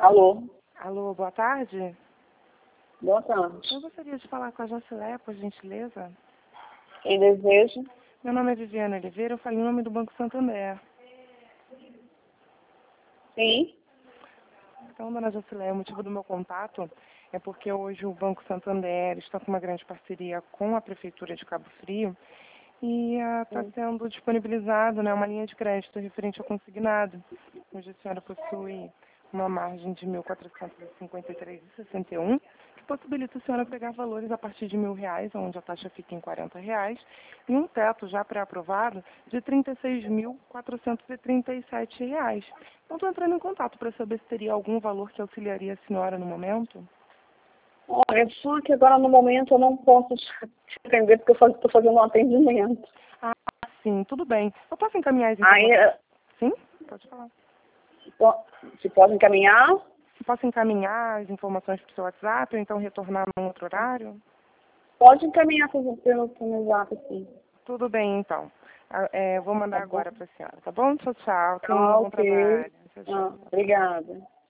Alô? Alô, boa tarde. Boa tarde. Eu gostaria de falar com a Jocilé, por gentileza. Quem deseja? Meu nome é Viviane Oliveira, eu falo em nome do Banco Santander. Sim. Então, dona Jocilé, o motivo do meu contato é porque hoje o Banco Santander está com uma grande parceria com a Prefeitura de Cabo Frio e está sendo disponibilizado, né, uma linha de crédito referente ao consignado, onde a senhora possui uma margem de R$ 1.453,61, que possibilita a senhora pegar valores a partir de R$ 1.000, onde a taxa fica em R$ 40, e um teto já pré-aprovado de R$ 36.437. Então, estou entrando em contato para saber se teria algum valor que auxiliaria a senhora no momento. Olha, só que agora no momento eu não posso te atender porque eu estou fazendo um atendimento. Ah, sim, tudo bem. Eu posso encaminhar as informações? Aí, Sim, pode falar. se pode encaminhar? Posso encaminhar as informações para o seu WhatsApp ou então retornar num outro horário? Pode encaminhar pelo WhatsApp, sim. Tudo bem, então. Eu vou mandar Tá bom? agora para a senhora, tá bom? Tchau, tchau. Tenha um Ah, bom ok. trabalho. Tchau, tchau. Obrigada.